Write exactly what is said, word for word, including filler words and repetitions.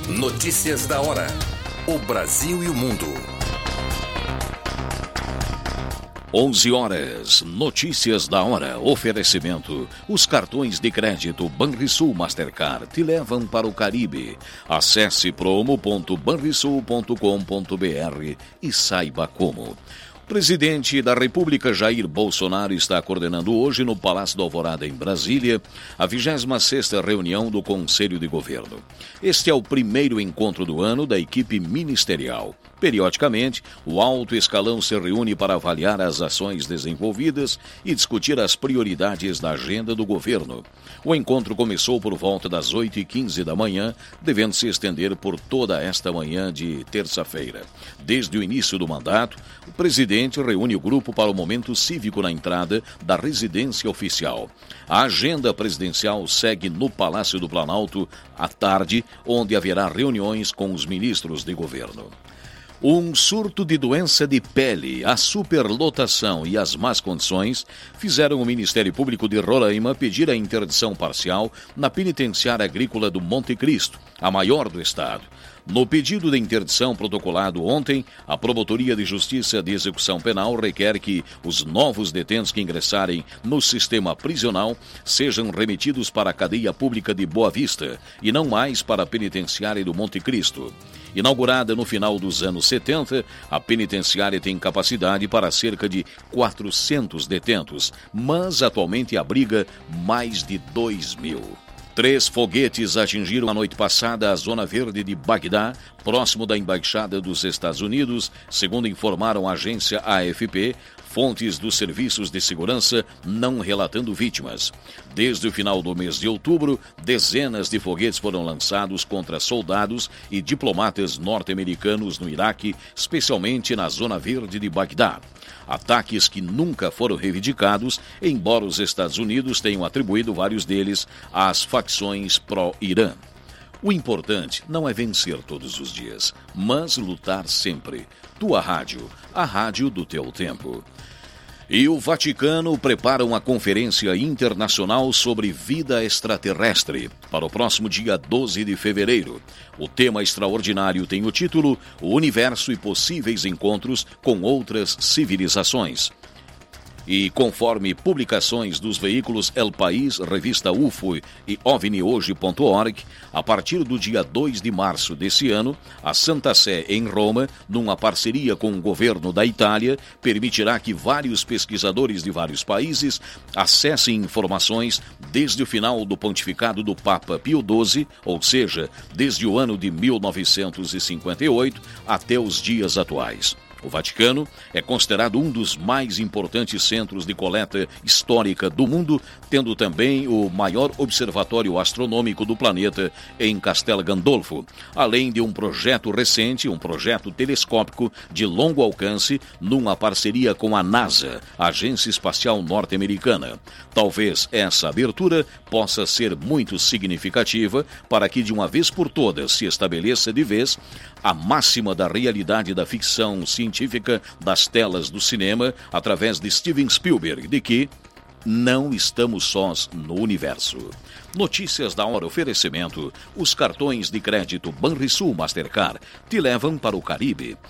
Notícias da hora. O Brasil e o mundo. onze horas. Notícias da hora. Oferecimento. Os cartões de crédito Banrisul Mastercard te levam para o Caribe. Acesse promo ponto banrisul ponto com ponto br e saiba como. O presidente da República, Jair Bolsonaro, está coordenando hoje no Palácio da Alvorada, em Brasília, a vigésima sexta reunião do Conselho de Governo. Este é o primeiro encontro do ano da equipe ministerial. Periodicamente, o alto escalão se reúne para avaliar as ações desenvolvidas e discutir as prioridades da agenda do governo. O encontro começou por volta das oito e quinze da manhã, devendo se estender por toda esta manhã de terça-feira. Desde o início do mandato, o presidente reúne o grupo para o momento cívico na entrada da residência oficial. A agenda presidencial segue no Palácio do Planalto à tarde, onde haverá reuniões com os ministros de governo. Um surto de doença de pele, a superlotação e as más condições fizeram o Ministério Público de Roraima pedir a interdição parcial na penitenciária agrícola do Monte Cristo, a maior do estado. No pedido de interdição protocolado ontem, a Promotoria de Justiça de Execução Penal requer que os novos detentos que ingressarem no sistema prisional sejam remetidos para a cadeia pública de Boa Vista e não mais para a penitenciária do Monte Cristo. Inaugurada no final dos anos setenta, a penitenciária tem capacidade para cerca de quatrocentos detentos, mas atualmente abriga mais de dois mil. Três foguetes atingiram a noite passada a zona verde de Bagdá, próximo da Embaixada dos Estados Unidos, segundo informaram a agência A F P, fontes dos serviços de segurança não relatando vítimas. Desde o final do mês de outubro, dezenas de foguetes foram lançados contra soldados e diplomatas norte-americanos no Iraque, especialmente na zona verde de Bagdá. Ataques que nunca foram reivindicados, embora os Estados Unidos tenham atribuído vários deles às facções pró-Irã. O importante não é vencer todos os dias, mas lutar sempre. Tua rádio, a rádio do teu tempo. E o Vaticano prepara uma conferência internacional sobre vida extraterrestre para o próximo dia doze de fevereiro. O tema extraordinário tem o título O Universo e Possíveis Encontros com Outras Civilizações. E conforme publicações dos veículos El País, Revista U F O e ovni hoje ponto org, a partir do dia dois de março desse ano, a Santa Sé em Roma, numa parceria com o governo da Itália, permitirá que vários pesquisadores de vários países acessem informações desde o final do pontificado do Papa Pio doze, ou seja, desde o ano de mil novecentos e cinquenta e oito até os dias atuais. O Vaticano é considerado um dos mais importantes centros de coleta histórica do mundo, tendo também o maior observatório astronômico do planeta em Castel Gandolfo, além de um projeto recente, um projeto telescópico de longo alcance, numa parceria com a NASA, a Agência Espacial Norte-Americana. Talvez essa abertura possa ser muito significativa para que, de uma vez por todas, se estabeleça de vez a máxima da realidade da ficção científica das telas do cinema através de Steven Spielberg, de que não estamos sós no universo. Notícias da hora, oferecimento. Os cartões de crédito Banrisul Mastercard te levam para o Caribe.